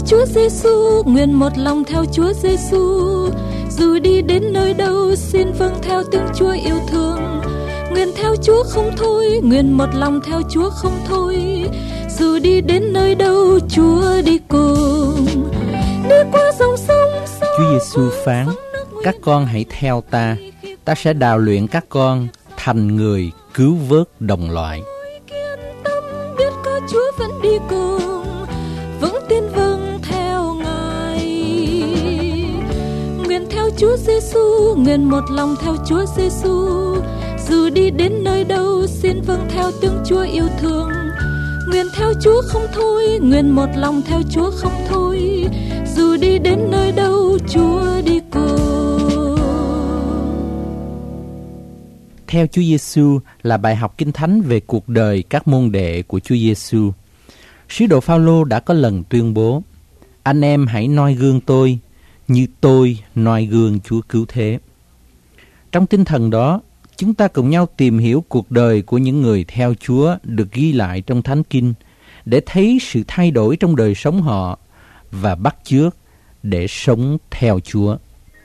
Chúa Giêsu, nguyện một lòng theo Chúa Giêsu. Dù đi đến nơi đâu, xin vâng theo tiếng Chúa yêu thương. Nguyện theo Chúa không thôi, nguyện một lòng theo Chúa không thôi. Dù đi đến nơi đâu, Chúa đi cùng. Đi qua dòng sông. Chúa Giêsu phán: các con hãy theo ta, ta sẽ đào luyện các con thành người cứu vớt đồng loại. Kiên tâm biết có Chúa vẫn đi cùng, vững tin vâng theo Ngài. Nguyện theo Chúa Giêsu, nguyện một lòng theo Chúa Giêsu. Dù đi đến nơi đâu, xin vâng theo tiếng Chúa yêu thương. Nguyện theo Chúa không thôi, nguyện một lòng theo Chúa không thôi. Dù đi đến nơi đâu, Chúa đi cùng. Theo Chúa Giêsu là bài học Kinh Thánh về cuộc đời các môn đệ của Chúa Giêsu. Sứ đồ Phao-lô đã có lần tuyên bố: anh em hãy noi gương tôi như tôi noi gương Chúa cứu thế. Trong tinh thần đó, chúng ta cùng nhau tìm hiểu cuộc đời của những người theo Chúa được ghi lại trong Thánh Kinh để thấy sự thay đổi trong đời sống họ và bắt chước để sống theo Chúa.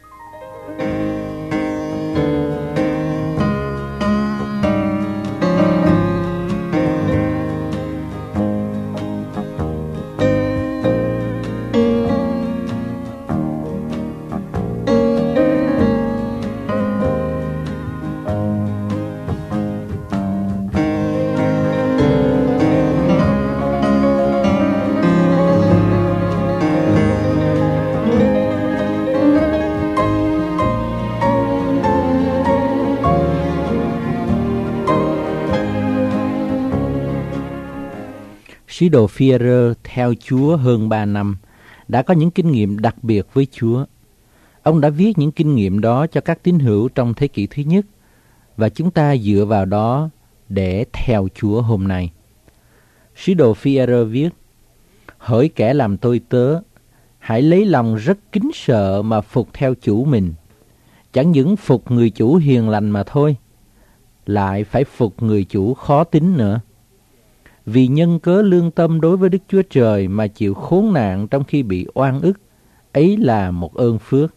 Sứ đồ Phi-e-rơ theo Chúa hơn 3 năm, đã có những kinh nghiệm đặc biệt với Chúa. Ông đã viết những kinh nghiệm đó cho các tín hữu trong thế kỷ thứ nhất, và chúng ta dựa vào đó để theo Chúa hôm nay. Sứ đồ Phi-e-rơ viết: hỡi kẻ làm tôi tớ, hãy lấy lòng rất kính sợ mà phục theo chủ mình. Chẳng những phục người chủ hiền lành mà thôi, lại phải phục người chủ khó tính nữa. Vì nhân cớ lương tâm đối với Đức Chúa Trời mà chịu khốn nạn trong khi bị oan ức, ấy là một ơn phước.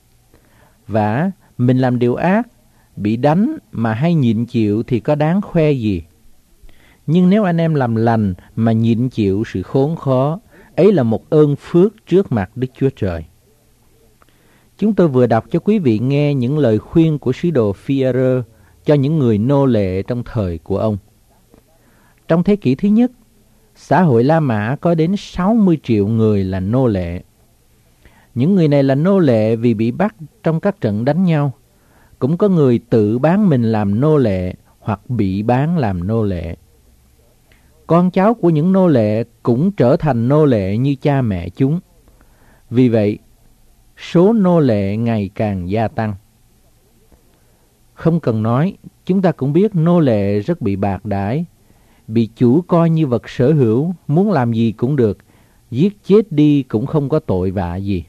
Và mình làm điều ác, bị đánh mà hay nhịn chịu thì có đáng khoe gì. Nhưng nếu anh em làm lành mà nhịn chịu sự khốn khó, ấy là một ơn phước trước mặt Đức Chúa Trời. Chúng tôi vừa đọc cho quý vị nghe những lời khuyên của sứ đồ Phi-e-rơ cho những người nô lệ trong thời của ông. Trong thế kỷ thứ nhất, xã hội La Mã có đến 60 triệu người là nô lệ. Những người này là nô lệ vì bị bắt trong các trận đánh nhau. Cũng có người tự bán mình làm nô lệ hoặc bị bán làm nô lệ. Con cháu của những nô lệ cũng trở thành nô lệ như cha mẹ chúng. Vì vậy, số nô lệ ngày càng gia tăng. Không cần nói, chúng ta cũng biết nô lệ rất bị bạc đãi, bị chủ coi như vật sở hữu, muốn làm gì cũng được, giết chết đi cũng không có tội vạ gì.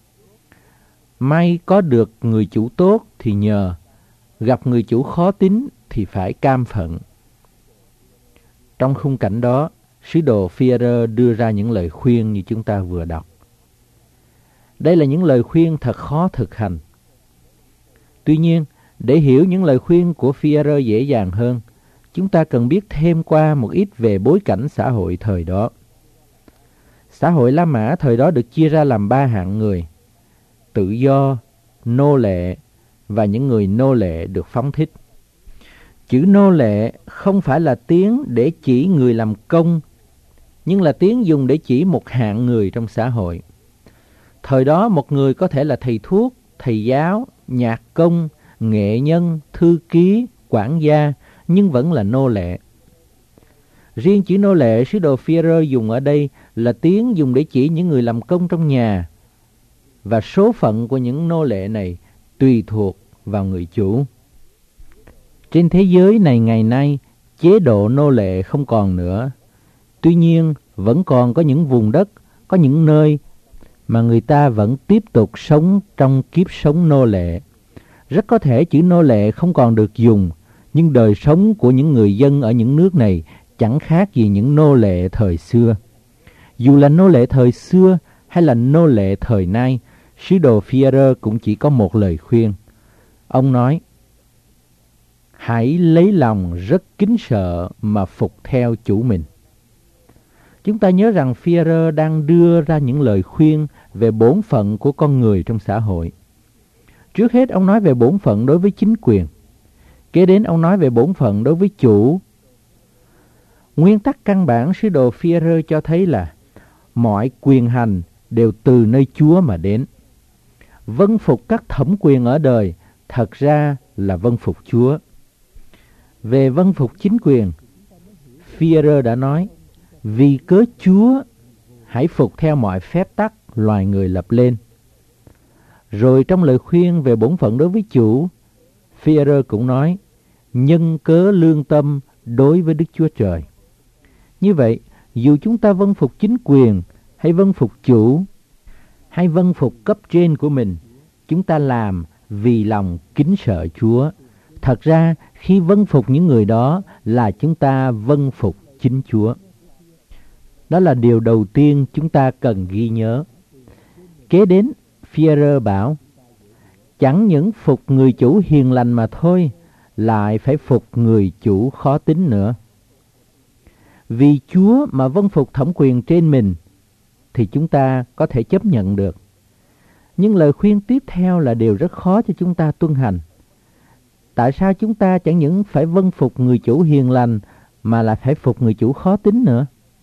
May có được người chủ tốt thì nhờ, gặp người chủ khó tính thì phải cam phận. Trong khung cảnh đó, sứ đồ Phi-e-rơ đưa ra những lời khuyên như chúng ta vừa đọc. Đây là những lời khuyên thật khó thực hành. Tuy nhiên, để hiểu những lời khuyên của Phi-e-rơ dễ dàng hơn, chúng ta cần biết thêm qua một ít về bối cảnh xã hội thời đó. Xã hội La Mã thời đó được chia ra làm 3 hạng người: tự do, nô lệ và những người nô lệ được phóng thích. Chữ nô lệ không phải là tiếng để chỉ người làm công, nhưng là tiếng dùng để chỉ một hạng người trong xã hội. Thời đó một người có thể là thầy thuốc, thầy giáo, nhạc công, nghệ nhân, thư ký, quản gia, nhưng vẫn là nô lệ. Riêng chữ nô lệ sứ đồ Phi-e-rơ dùng ở đây là tiếng dùng để chỉ những người làm công trong nhà, và số phận của những nô lệ này tùy thuộc vào người chủ. Trên thế giới này ngày nay, chế độ nô lệ không còn nữa. Tuy nhiên, vẫn còn có những vùng đất, có những nơi mà người ta vẫn tiếp tục sống trong kiếp sống nô lệ. Rất có thể chữ nô lệ không còn được dùng, nhưng đời sống của những người dân ở những nước này chẳng khác gì những nô lệ thời xưa. Dù là nô lệ thời xưa hay là nô lệ thời nay, sứ đồ Phi-e-rơ cũng chỉ có một lời khuyên. Ông nói, hãy lấy lòng rất kính sợ mà phục theo chủ mình. Chúng ta nhớ rằng Phi-e-rơ đang đưa ra những lời khuyên về bổn phận của con người trong xã hội. Trước hết ông nói về bổn phận đối với chính quyền. Kế đến ông nói về bổn phận đối với chủ. Nguyên tắc căn bản sứ đồ Phi-e-rơ cho thấy là mọi quyền hành đều từ nơi Chúa mà đến. Vâng phục các thẩm quyền ở đời thật ra là vâng phục Chúa. Về vâng phục chính quyền, Phi-e-rơ đã nói, vì cớ Chúa hãy phục theo mọi phép tắc loài người lập lên. Rồi trong lời khuyên về bổn phận đối với chủ, Phi-e-rơ cũng nói, nhân cớ lương tâm đối với Đức Chúa Trời. Như vậy, dù chúng ta vâng phục chính quyền, hay vâng phục chủ, hay vâng phục cấp trên của mình, chúng ta làm vì lòng kính sợ Chúa. Thật ra, khi vâng phục những người đó là chúng ta vâng phục chính Chúa. Đó là điều đầu tiên chúng ta cần ghi nhớ. Kế đến, Phi-e-rơ bảo, chẳng những phục người chủ hiền lành mà thôi, lại phải phục người chủ khó tính nữa. Vì Chúa mà vâng phục thẩm quyền trên mình, thì chúng ta có thể chấp nhận được. Nhưng lời khuyên tiếp theo là điều rất khó cho chúng ta tuân hành. Tại sao chúng ta chẳng những phải vâng phục người chủ hiền lành, mà lại phải phục người chủ khó tính nữa?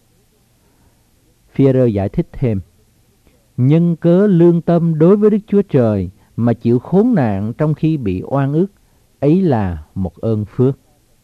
Phi-e-rơ giải thích thêm, nhân cớ lương tâm đối với Đức Chúa Trời mà chịu khốn nạn trong khi bị oan ức, ấy là một ơn phước.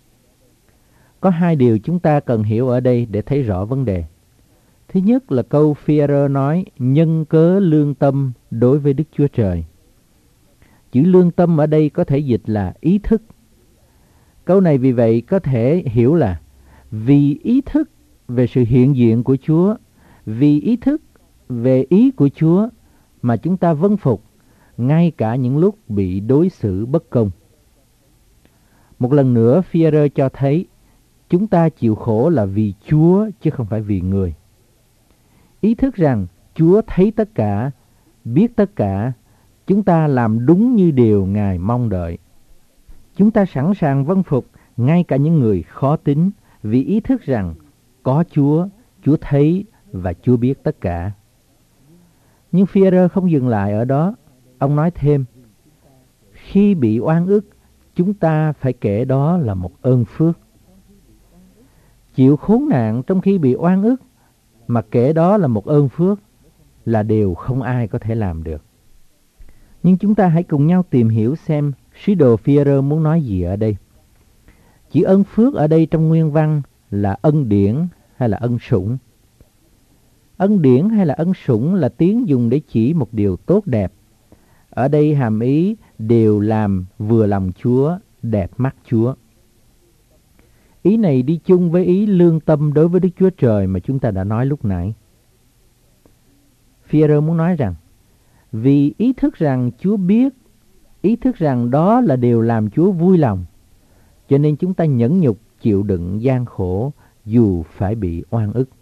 Có hai điều chúng ta cần hiểu ở đây để thấy rõ vấn đề. Thứ nhất là câu Phi-e-rơ nói, nhân cớ lương tâm đối với Đức Chúa Trời. Chữ lương tâm ở đây có thể dịch là ý thức. Câu này vì vậy có thể hiểu là vì ý thức về sự hiện diện của Chúa, vì ý thức về ý của Chúa mà chúng ta vâng phục, ngay cả những lúc bị đối xử bất công. Một lần nữa, Phi-e-rơ cho thấy chúng ta chịu khổ là vì Chúa chứ không phải vì người. Ý thức rằng Chúa thấy tất cả, biết tất cả, chúng ta làm đúng như điều Ngài mong đợi. Chúng ta sẵn sàng vâng phục ngay cả những người khó tính, vì ý thức rằng có Chúa, Chúa thấy và Chúa biết tất cả. Nhưng Phi-e-rơ không dừng lại ở đó. Ông nói thêm, khi bị oan ức, chúng ta phải kể đó là một ơn phước. Chịu khốn nạn trong khi bị oan ức mà kể đó là một ơn phước là điều không ai có thể làm được. Nhưng chúng ta hãy cùng nhau tìm hiểu xem sứ đồ Phi-e-rơ muốn nói gì ở đây. Chữ ơn phước ở đây trong nguyên văn là ân điển hay là ân sủng. Ân điển hay là ân sủng là tiếng dùng để chỉ một điều tốt đẹp. Ở đây hàm ý đều làm vừa lòng Chúa, đẹp mắt Chúa. Ý này đi chung với ý lương tâm đối với Đức Chúa Trời mà chúng ta đã nói lúc nãy. Phi-e-rơ muốn nói rằng, vì ý thức rằng Chúa biết, ý thức rằng đó là điều làm Chúa vui lòng, cho nên chúng ta nhẫn nhục chịu đựng gian khổ dù phải bị oan ức.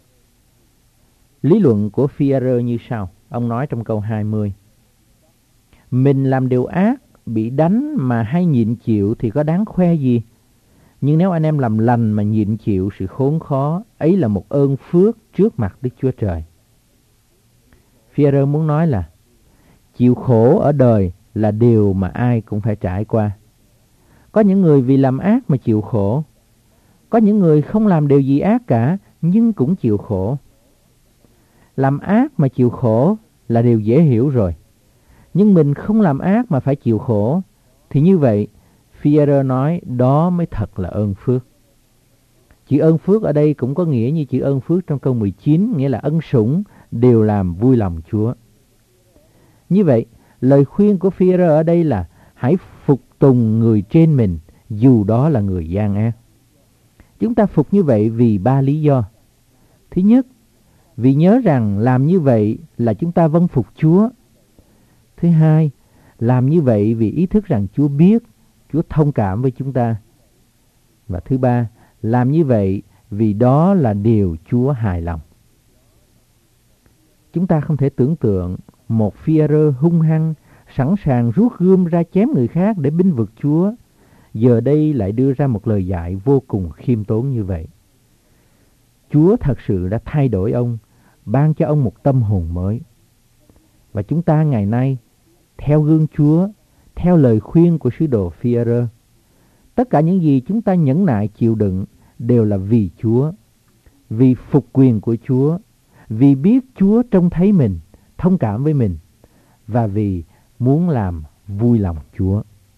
Lý luận của Phi-e-rơ như sau. Ông nói trong câu 20, mình làm điều ác, bị đánh mà hay nhịn chịu thì có đáng khoe gì? Nhưng nếu anh em làm lành mà nhịn chịu sự khốn khó, ấy là một ơn phước trước mặt Đức Chúa Trời. Phi-e-rơ muốn nói là chịu khổ ở đời là điều mà ai cũng phải trải qua. Có những người vì làm ác mà chịu khổ. Có những người không làm điều gì ác cả nhưng cũng chịu khổ. Làm ác mà chịu khổ là điều dễ hiểu rồi. Nhưng mình không làm ác mà phải chịu khổ, thì như vậy Phi-e-rơ nói đó mới thật là ơn phước. Chữ ơn phước ở đây cũng có nghĩa như chữ ơn phước trong câu 19, nghĩa là ân sủng, đều làm vui lòng Chúa. Như vậy, lời khuyên của Phi-e-rơ ở đây là hãy phục tùng người trên mình, dù đó là người gian ác. Chúng ta phục như vậy vì 3 lý do. Thứ nhất, vì nhớ rằng làm như vậy là chúng ta vâng phục Chúa. Thứ hai, làm như vậy vì ý thức rằng Chúa biết, Chúa thông cảm với chúng ta. Và thứ ba, làm như vậy vì đó là điều Chúa hài lòng. Chúng ta không thể tưởng tượng một Phi-e-rơ hung hăng, sẵn sàng rút gươm ra chém người khác để binh vực Chúa, giờ đây lại đưa ra một lời dạy vô cùng khiêm tốn như vậy. Chúa thật sự đã thay đổi ông, ban cho ông một tâm hồn mới. Và chúng ta ngày nay, theo gương Chúa, theo lời khuyên của sứ đồ Phi-e-rơ, tất cả những gì chúng ta nhẫn nại chịu đựng đều là vì Chúa, vì phục quyền của Chúa, vì biết Chúa trông thấy mình, thông cảm với mình, và vì muốn làm vui lòng Chúa.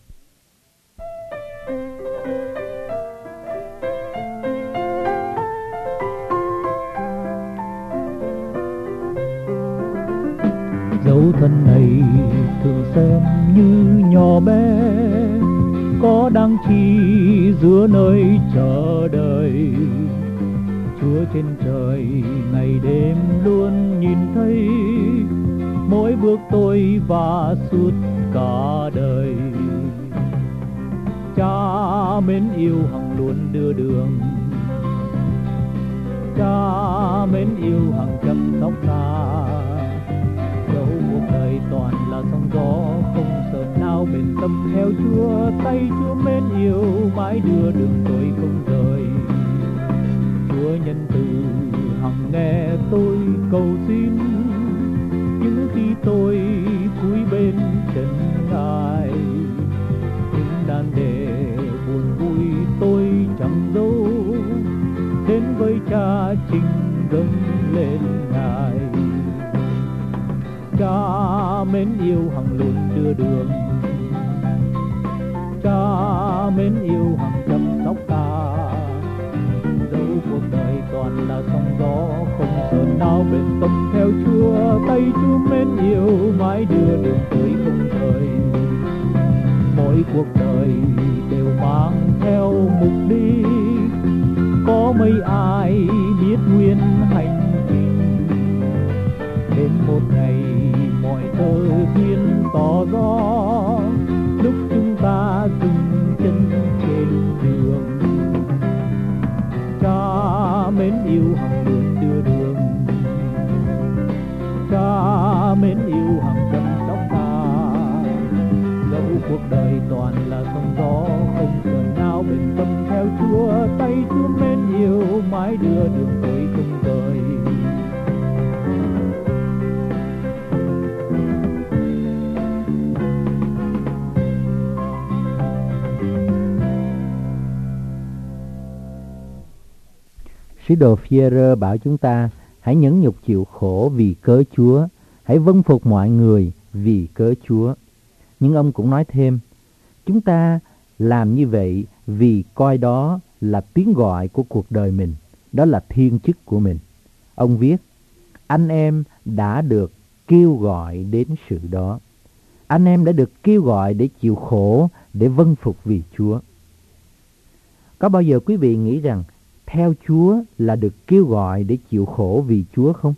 Dấu thân này thường xem như nhỏ bé, có đáng chi giữa nơi chờ đợi. Chúa trên trời ngày đêm luôn nhìn thấy mỗi bước tôi và suốt cả đời. Cha mến yêu hằng luôn đưa đường, cha mến yêu hằng chăm sóc ta. Dẫu cuộc đời toàn là sóng gió, không sợ nào bền tâm theo Chúa. Tay Chúa mến yêu mãi đưa đường tôi không rời. Chúa nhân từ hằng nghe tôi cầu xin, những khi tôi cúi bên chân Ngài. Những đàn đề buồn vui tôi chẳng giấu, đến với Cha trình dâng lên Ngài. Cha mến yêu hằng luôn đưa đường, cha mến yêu hằng chăm sóc ta. Dẫu cuộc đời toàn là sóng gió, không sợ nào bền tâm theo Chúa. Tay Chúa mến yêu mãi đưa đường tới không rời. Mỗi cuộc đời đều mang theo mục đích, có mấy ai biết nguyên hành trình. Đến một ngày mọi tơ duyên tỏ rõ, lúc chúng ta dừng chân trên đường. Cha mến yêu hằng luôn đưa đường, cha mến yêu hằng chăm sóc ta. Dẫu cuộc đời toàn là sóng gió, không sợ nào bền tâm theo Chúa. Tay Chúa mến yêu mãi đưa đường tới không rời. Sứ đồ Phi-e-rơ bảo chúng ta hãy nhẫn nhục chịu khổ vì cớ Chúa, hãy vâng phục mọi người vì cớ Chúa. Nhưng ông cũng nói thêm, chúng ta làm như vậy vì coi đó là tiếng gọi của cuộc đời mình, đó là thiên chức của mình. Ông viết, anh em đã được kêu gọi đến sự đó. Anh em đã được kêu gọi để chịu khổ, để vâng phục vì Chúa. Có bao giờ quý vị nghĩ rằng theo Chúa là được kêu gọi để chịu khổ vì Chúa không?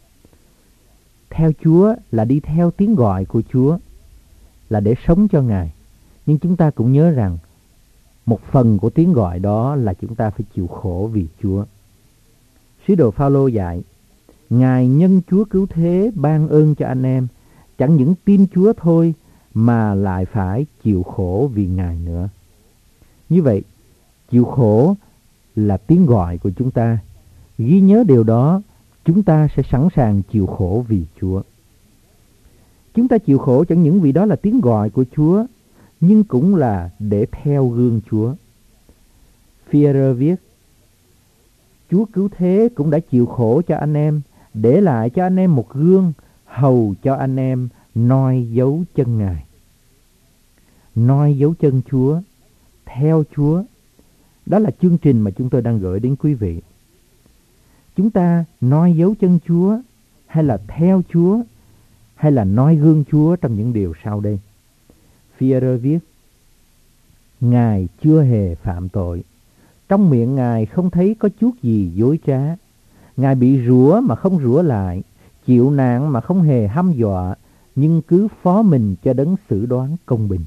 Theo Chúa là đi theo tiếng gọi của Chúa, là để sống cho Ngài. Nhưng chúng ta cũng nhớ rằng một phần của tiếng gọi đó là chúng ta phải chịu khổ vì Chúa. Sứ đồ Phao-lô dạy, Ngài nhân Chúa cứu thế ban ơn cho anh em, chẳng những tin Chúa thôi mà lại phải chịu khổ vì Ngài nữa. Như vậy, chịu khổ là tiếng gọi của chúng ta. Ghi nhớ điều đó, chúng ta sẽ sẵn sàng chịu khổ vì Chúa. Chúng ta chịu khổ chẳng những vì đó là tiếng gọi của Chúa, nhưng cũng là để theo gương Chúa. Phi-e-rơ viết, Chúa cứu thế cũng đã chịu khổ cho anh em, để lại cho anh em một gương, hầu cho anh em noi dấu chân Ngài. Noi dấu chân Chúa, theo Chúa, đó là chương trình mà chúng tôi đang gửi đến quý vị. Chúng ta noi dấu chân Chúa, hay là theo Chúa, hay là noi gương Chúa trong những điều sau đây. Phi-e-rơ viết, Ngài chưa hề phạm tội, trong miệng Ngài không thấy có chút gì dối trá. Ngài bị rủa mà không rủa lại, chịu nạn mà không hề hăm dọa, nhưng cứ phó mình cho đấng xử đoán công bình.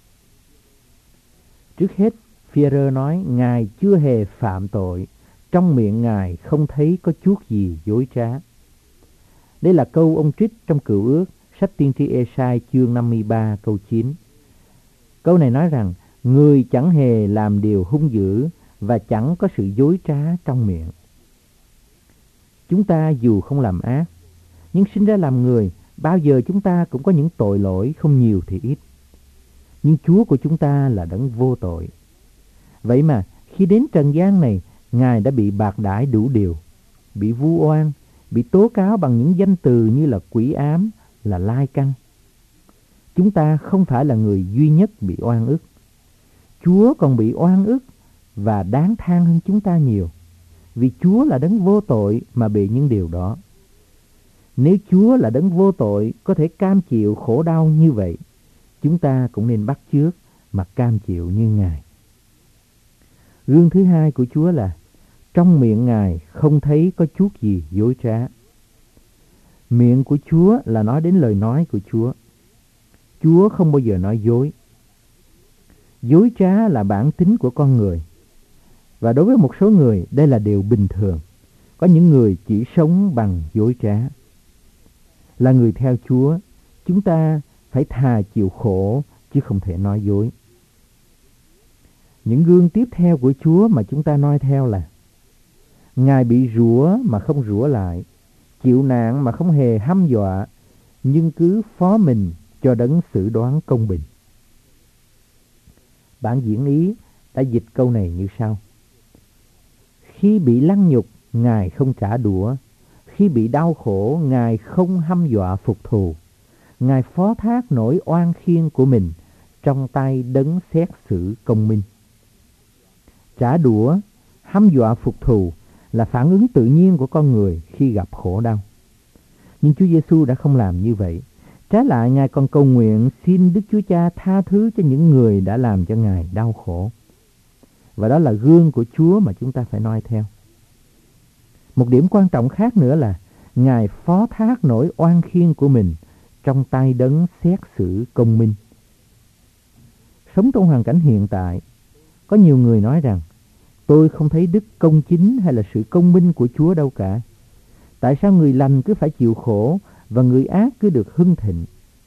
Trước hết, Phi-e-rơ nói Ngài chưa hề phạm tội, trong miệng Ngài không thấy có chút gì dối trá. Đây là câu ông trích trong Cựu Ước, sách tiên tri Ê-sai chương 53 câu 9. Câu này nói rằng người chẳng hề làm điều hung dữ và chẳng có sự dối trá trong miệng. Chúng ta dù không làm ác, nhưng sinh ra làm người, bao giờ chúng ta cũng có những tội lỗi không nhiều thì ít. Nhưng Chúa của chúng ta là đấng vô tội. Vậy mà khi đến trần gian này, Ngài đã bị bạc đãi đủ điều, bị vu oan, bị tố cáo bằng những danh từ như là quỷ ám, là lai căng. Chúng ta không phải là người duy nhất bị oan ức. Chúa còn bị oan ức và đáng than hơn chúng ta nhiều, vì Chúa là đấng vô tội mà bị những điều đó. Nếu Chúa là đấng vô tội có thể cam chịu khổ đau như vậy, chúng ta cũng nên bắt chước mà cam chịu như Ngài. Gương thứ hai của Chúa là trong miệng Ngài không thấy có chút gì dối trá. Miệng của Chúa là nói đến lời nói của Chúa. Chúa không bao giờ nói dối. Dối trá là bản tính của con người. Và đối với một số người, đây là điều bình thường. Có những người chỉ sống bằng dối trá. Là người theo Chúa, chúng ta phải thà chịu khổ chứ không thể nói dối. Những gương tiếp theo của Chúa mà chúng ta noi theo là Ngài bị rủa mà không rủa lại, chịu nạn mà không hề hăm dọa, nhưng cứ phó mình cho đấng xử đoán công bình. Bản diễn Ý đã dịch câu này như sau: khi bị lăng nhục, Ngài không trả đũa; khi bị đau khổ, Ngài không hăm dọa phục thù. Ngài phó thác nỗi oan khiên của mình trong tay đấng xét xử công minh. Trả đũa, hăm dọa phục thù là phản ứng tự nhiên của con người khi gặp khổ đau. Nhưng Chúa Giêsu đã không làm như vậy. Trái lại, Ngài còn cầu nguyện xin Đức Chúa Cha tha thứ cho những người đã làm cho Ngài đau khổ. Và đó là gương của Chúa mà chúng ta phải noi theo. Một điểm quan trọng khác nữa là Ngài phó thác nỗi oan khiên của mình trong tay đấng xét xử công minh. Sống trong hoàn cảnh hiện tại, có nhiều người nói rằng tôi không thấy đức công chính hay là sự công minh của Chúa đâu cả. Tại sao người lành cứ phải chịu khổ và người ác cứ được hưng thịnh?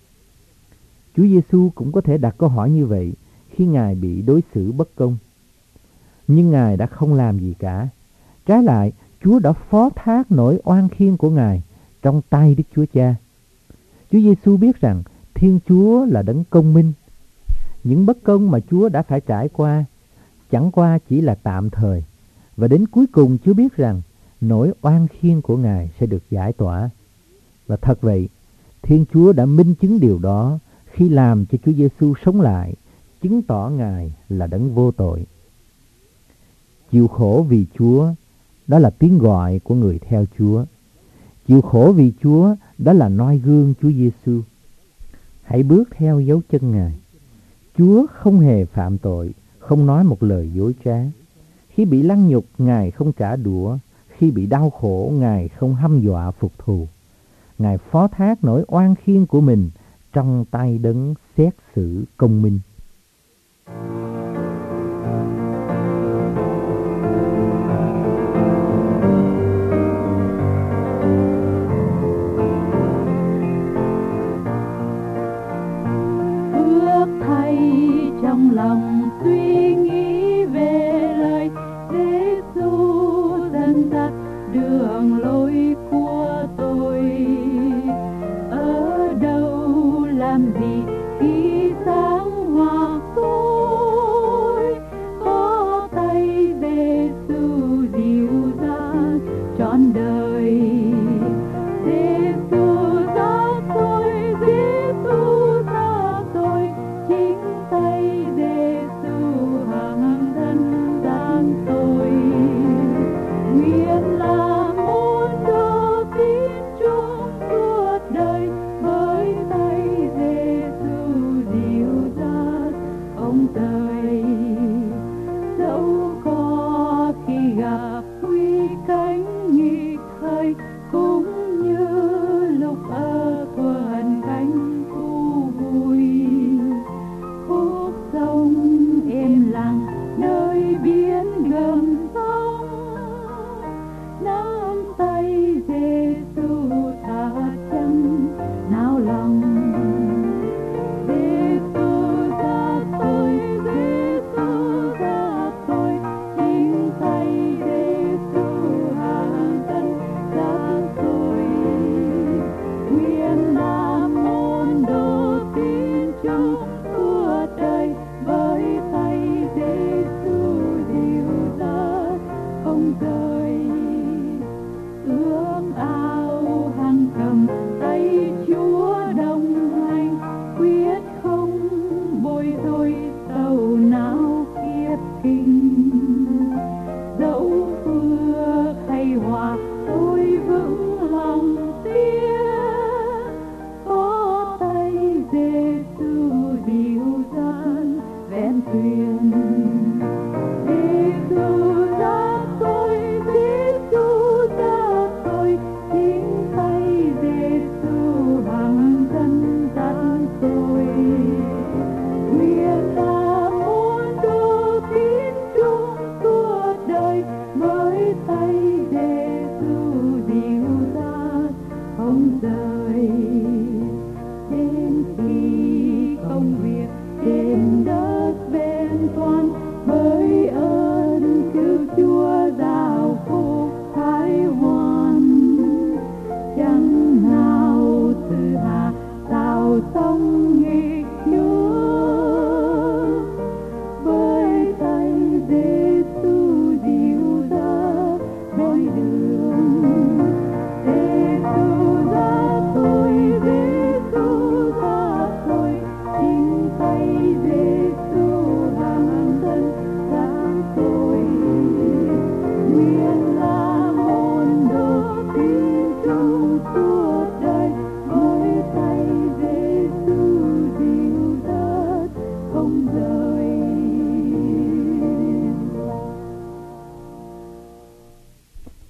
Chúa Giêsu cũng có thể đặt câu hỏi như vậy khi Ngài bị đối xử bất công. Nhưng Ngài đã không làm gì cả. Trái lại, Chúa đã phó thác nỗi oan khiên của Ngài trong tay Đức Chúa Cha. Chúa Giêsu biết rằng Thiên Chúa là đấng công minh. Những bất công mà Chúa đã phải trải qua chẳng qua chỉ là tạm thời, và đến cuối cùng Chúa biết rằng nỗi oan khiên của Ngài sẽ được giải tỏa. Và thật vậy, Thiên Chúa đã minh chứng điều đó khi làm cho Chúa Giêsu sống lại, chứng tỏ Ngài là đấng vô tội. Chịu khổ vì Chúa, đó là tiếng gọi của người theo Chúa. Chịu khổ vì Chúa, đó là noi gương Chúa Giêsu. Hãy bước theo dấu chân Ngài. Chúa không hề phạm tội, không nói một lời dối trá. Khi bị lăng nhục, Ngài không trả đũa; khi bị đau khổ, Ngài không hăm dọa phục thù. Ngài phó thác nỗi oan khiên của mình trong tay đấng xét xử công minh. Ước thay trong lòng suy nghĩ về lời Giêsu dẫn dắt đường lối của tôi. Ở đâu làm gì khi sáng hoặc tối,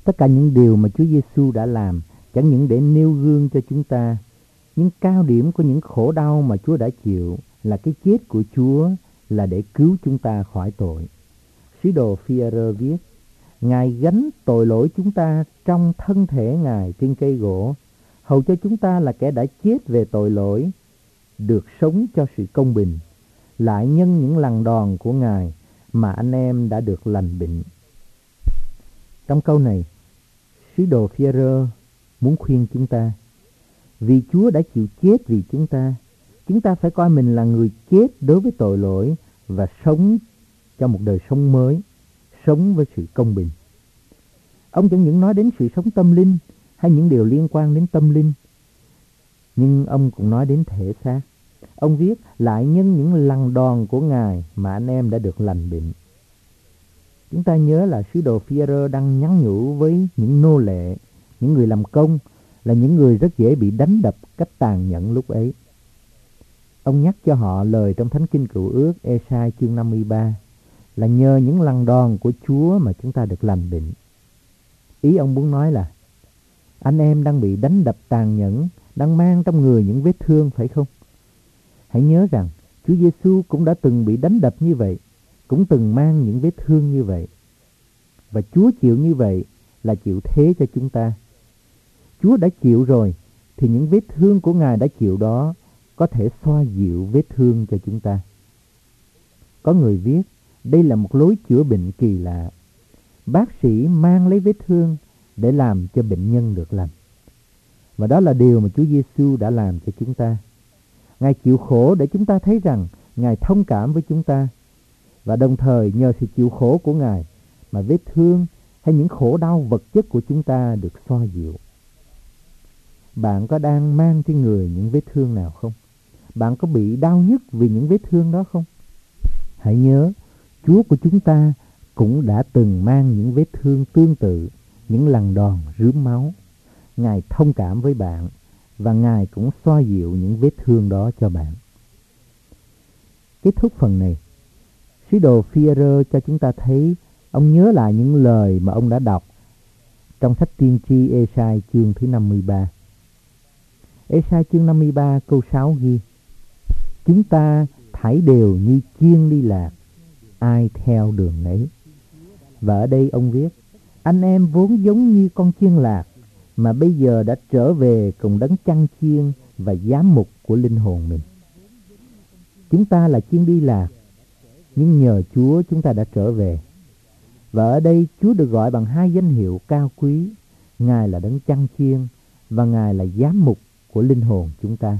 Tất cả những điều mà Chúa Giêsu đã làm chẳng những để nêu gương cho chúng ta, những cao điểm của những khổ đau mà Chúa đã chịu là cái chết của Chúa là để cứu chúng ta khỏi tội. Sứ đồ Phi-e-rơ viết: Ngài gánh tội lỗi chúng ta trong thân thể Ngài trên cây gỗ, hầu cho chúng ta là kẻ đã chết về tội lỗi, được sống cho sự công bình, lại nhân những lần đòn của Ngài mà anh em đã được lành bệnh. Trong câu này, sứ đồ Phi-e-rơ muốn khuyên chúng ta, vì Chúa đã chịu chết vì chúng ta phải coi mình là người chết đối với tội lỗi và sống cho một đời sống mới, sống với sự công bình. Ông chẳng những nói đến sự sống tâm linh hay những điều liên quan đến tâm linh, nhưng ông cũng nói đến thể xác. Ông viết lại nhân những lần đòn của Ngài mà anh em đã được lành bệnh. Chúng ta nhớ là sứ đồ Phi-e-rơ đang nhắn nhủ với những nô lệ, những người làm công, là những người rất dễ bị đánh đập cách tàn nhẫn lúc ấy. Ông nhắc cho họ lời trong Thánh Kinh Cựu Ước Ê-sai chương 53 là nhờ những lần đòn của Chúa mà chúng ta được lành bệnh. Ý ông muốn nói là anh em đang bị đánh đập tàn nhẫn, đang mang trong người những vết thương, phải không? Hãy nhớ rằng Chúa Giêsu cũng đã từng bị đánh đập như vậy, cũng từng mang những vết thương như vậy. Và Chúa chịu như vậy là chịu thế cho chúng ta. Chúa đã chịu rồi thì những vết thương của Ngài đã chịu đó có thể xoa dịu vết thương cho chúng ta. Có người viết đây là một lối chữa bệnh kỳ lạ. Bác sĩ mang lấy vết thương để làm cho bệnh nhân được lành. Và đó là điều mà Chúa Giêsu đã làm cho chúng ta. Ngài chịu khổ để chúng ta thấy rằng Ngài thông cảm với chúng ta. Và đồng thời nhờ sự chịu khổ của Ngài mà vết thương hay những khổ đau vật chất của chúng ta được xoa dịu. Bạn có đang mang trên người những vết thương nào không? Bạn có bị đau nhức vì những vết thương đó không? Hãy nhớ, Chúa của chúng ta cũng đã từng mang những vết thương tương tự, những lần đòn rướm máu. Ngài thông cảm với bạn và Ngài cũng xoa dịu những vết thương đó cho bạn. Kết thúc phần này, sứ đồ Phi-e-rơ cho chúng ta thấy ông nhớ lại những lời mà ông đã đọc trong sách tiên tri Ê-sai chương thứ 53. Ê-sai chương 53 câu 6 ghi: Chúng ta thảy đều như chiên đi lạc, ai theo đường nấy. Và ở đây ông viết, anh em vốn giống như con chiên lạc, mà bây giờ đã trở về cùng đấng chăn chiên và giám mục của linh hồn mình. Chúng ta là chiên đi lạc, nhưng nhờ Chúa chúng ta đã trở về. Và ở đây Chúa được gọi bằng hai danh hiệu cao quý. Ngài là đấng chăn chiên và Ngài là giám mục của linh hồn chúng ta.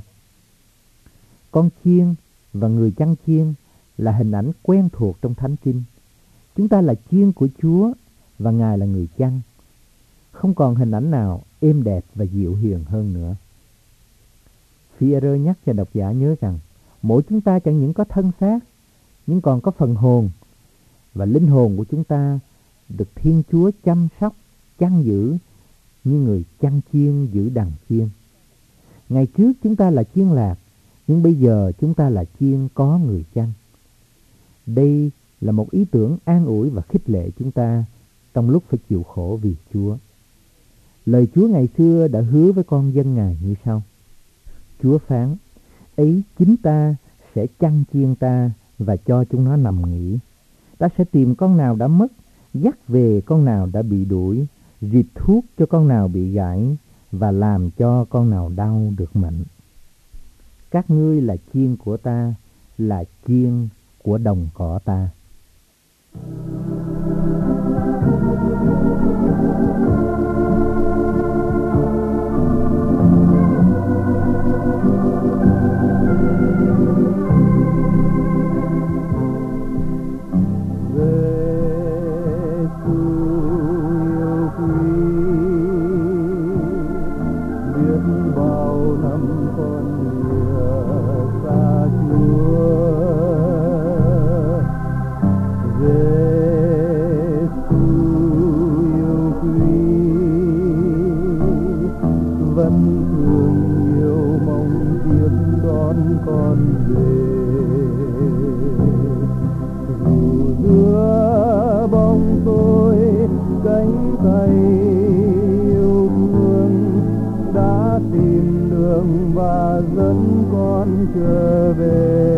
Con chiên và người chăn chiên là hình ảnh quen thuộc trong Thánh Kinh. Chúng ta là chiên của Chúa và Ngài là người chăn. Không còn hình ảnh nào êm đẹp và dịu hiền hơn nữa. Phi-e-rơ nhắc cho độc giả nhớ rằng mỗi chúng ta chẳng những có thân xác, nhưng còn có phần hồn. Và linh hồn của chúng ta được Thiên Chúa chăm sóc, chăn giữ như người chăn chiên giữ đàn chiên. Ngày trước chúng ta là chiên lạc, nhưng bây giờ chúng ta là chiên có người chăn. Đây là một ý tưởng an ủi và khích lệ chúng ta trong lúc phải chịu khổ vì Chúa. Lời Chúa ngày xưa đã hứa với con dân Ngài như sau: Chúa phán, ấy chính ta sẽ chăn chiên ta và cho chúng nó nằm nghỉ. Ta sẽ tìm con nào đã mất, dắt về con nào đã bị đuổi, rịt thuốc cho con nào bị gãi và làm cho con nào đau được mạnh. Các ngươi là chiên của ta, là chiên của đồng cỏ ta. chưa về.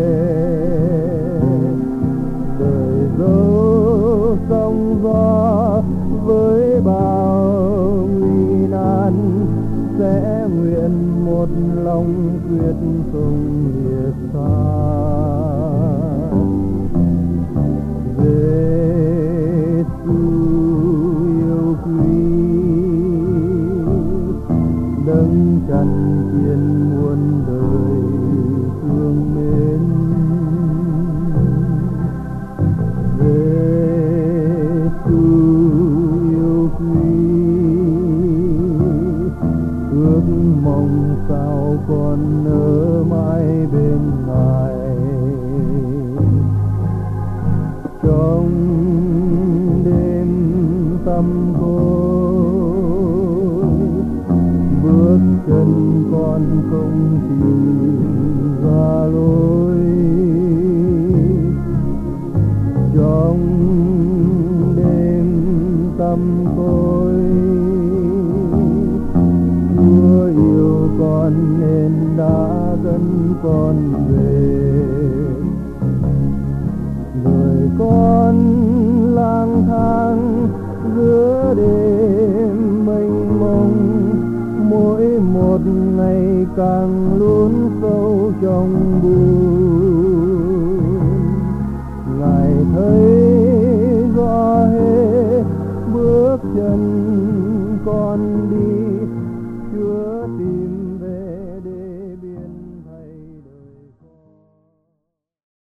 Đời dấu sóng gió với bao nguy nan, sẽ nguyện một lòng quyết không lìa xa. Giê-xu yêu quý, đấng trần thiên muôn đời thương mến. Giê-xu yêu quý, ước mong sao con ở mãi bên Ngài. Trong đêm tăm tối, bước chân con không tìm ra lối. Trong đêm tăm tối, Chúa yêu con nên đã dẫn con về. Rồi con lang thang giữa đêm mênh mông, mỗi một ngày càng lún sâu trong buồn. Ngài thấy rõ hết bước chân